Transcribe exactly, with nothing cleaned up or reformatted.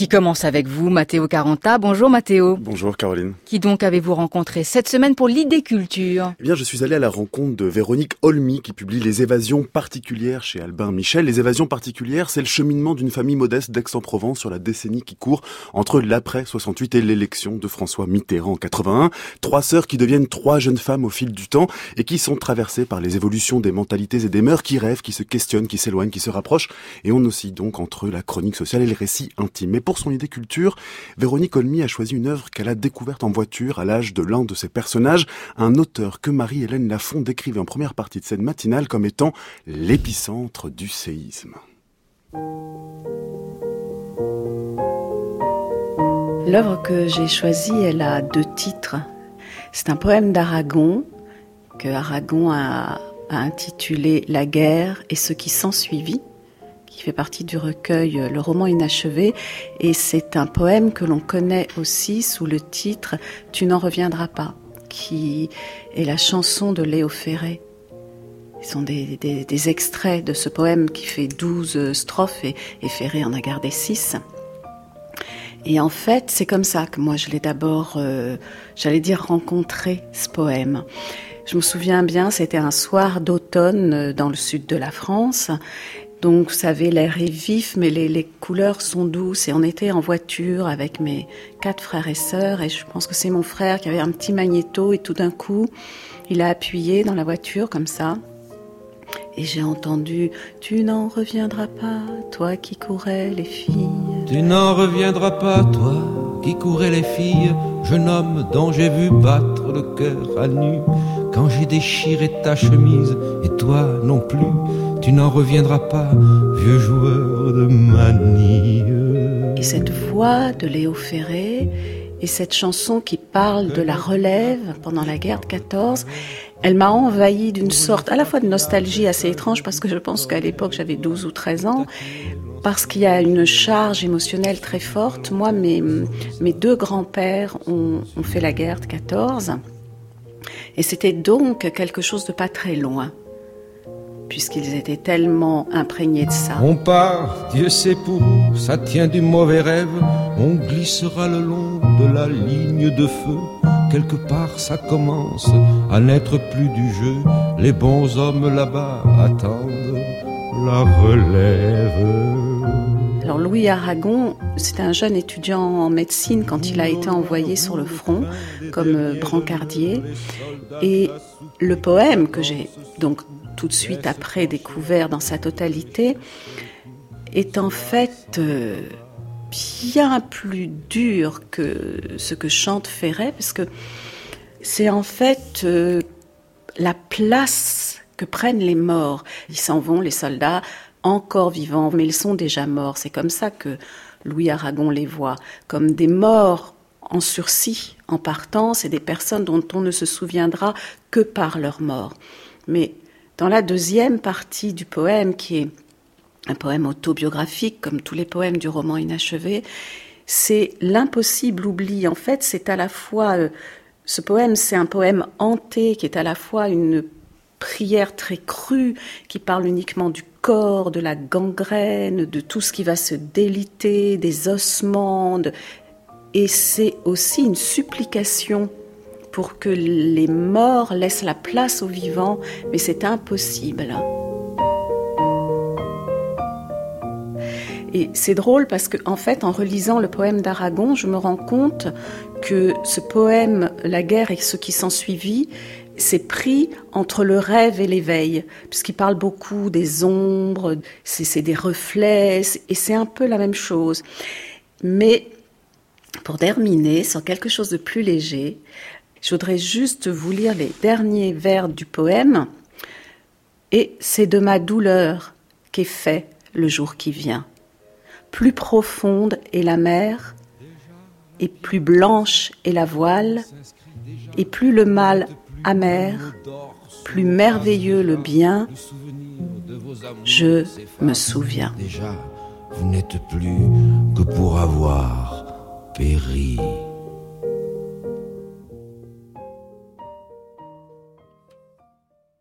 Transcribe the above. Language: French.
qui commence avec vous, Matteo Caranta. Bonjour Matteo. Bonjour Caroline. Qui donc avez-vous rencontré cette semaine pour l'Idée Culture ? Eh bien, je suis allé à la rencontre de Véronique Olmy qui publie Les Évasions particulières chez Albin Michel. Les Évasions particulières, c'est le cheminement d'une famille modeste d'Aix-en-Provence sur la décennie qui court entre l'après soixante-huit et l'élection de François Mitterrand en quatre-vingt-un. Trois sœurs qui deviennent trois jeunes femmes au fil du temps et qui sont traversées par les évolutions des mentalités et des mœurs, qui rêvent, qui se questionnent, qui s'éloignent, qui se rapprochent. Et on oscille donc entre la chronique sociale et le récit intime. Mais pour son Idée Culture, Véronique Olmy a choisi une œuvre qu'elle a découverte en voiture à l'âge de l'un de ses personnages, un auteur que Marie-Hélène Lafont décrivait en première partie de cette matinale comme étant l'épicentre du séisme. L'œuvre que j'ai choisie, elle a deux titres. C'est un poème d'Aragon, que Aragon a, a intitulé « La guerre et ce qui s'ensuivit », qui fait partie du recueil Le roman inachevé, et c'est un poème que l'on connaît aussi sous le titre « Tu n'en reviendras pas », qui est la chanson de Léo Ferré. Ce sont des, des, des extraits de ce poème qui fait douze strophes et, et Ferré en a gardé six. Et en fait, c'est comme ça que moi je l'ai d'abord, euh, j'allais dire, rencontré ce poème. Je me souviens bien, c'était un soir d'automne dans le sud de la France. Donc, vous savez, l'air est vif, mais les, les couleurs sont douces. Et on était en voiture avec mes quatre frères et sœurs. Et je pense que c'est mon frère qui avait un petit magnéto. Et tout d'un coup, il a appuyé dans la voiture comme ça. Et j'ai entendu « Tu n'en reviendras pas, toi qui courais les filles. » Tu n'en reviendras pas, toi qui courais les filles, jeune homme dont j'ai vu battre le cœur à nu. Quand j'ai déchiré ta chemise, et toi non plus, tu n'en reviendras pas, vieux joueur de manille. Et cette voix de Léo Ferré, et cette chanson qui parle de la relève pendant la guerre de quatorze, elle m'a envahie d'une sorte à la fois de nostalgie assez étrange, parce que je pense qu'à l'époque j'avais douze ou treize ans, parce qu'il y a une charge émotionnelle très forte. Moi, mes, mes deux grands-pères ont, ont fait la guerre de quatorze, et c'était donc quelque chose de pas très loin, puisqu'ils étaient tellement imprégnés de ça. On part, Dieu sait pour où, ça tient du mauvais rêve, on glissera le long de la ligne de feu. Quelque part ça commence à n'être plus du jeu, les bons hommes là-bas attendent la relève. Alors Louis Aragon, c'était un jeune étudiant en médecine quand il a été envoyé sur le front comme brancardier. Et le poème que j'ai donc tout de suite après découvert dans sa totalité est en fait euh, bien plus dur que ce que chante Ferré, parce que c'est en fait euh, la place que prennent les morts. Ils s'en vont, les soldats, encore vivants, mais ils sont déjà morts. C'est comme ça que Louis Aragon les voit, comme des morts en sursis, en partant. C'est des personnes dont on ne se souviendra que par leur mort. Mais dans la deuxième partie du poème, qui est un poème autobiographique, comme tous les poèmes du roman inachevé, c'est l'impossible oubli. En fait, c'est à la fois... Euh, ce poème, c'est un poème hanté, qui est à la fois une prière très crue, qui parle uniquement du corps, de la gangrène, de tout ce qui va se déliter, des ossements. De... Et c'est aussi une supplication pour que les morts laissent la place aux vivants, mais c'est impossible. Et c'est drôle parce que, en fait, en relisant le poème d'Aragon, je me rends compte que ce poème, La guerre et ce qui s'ensuivit, c'est pris entre le rêve et l'éveil, puisqu'il parle beaucoup des ombres, c'est, c'est des reflets, et c'est un peu la même chose. Mais pour terminer sur quelque chose de plus léger, je voudrais juste vous lire les derniers vers du poème. Et c'est de ma douleur qu'est fait le jour qui vient. Plus profonde est la mer, et plus blanche est la voile, et plus le mal amer, plus merveilleux le bien, je me souviens. Déjà, vous n'êtes plus que pour avoir péri.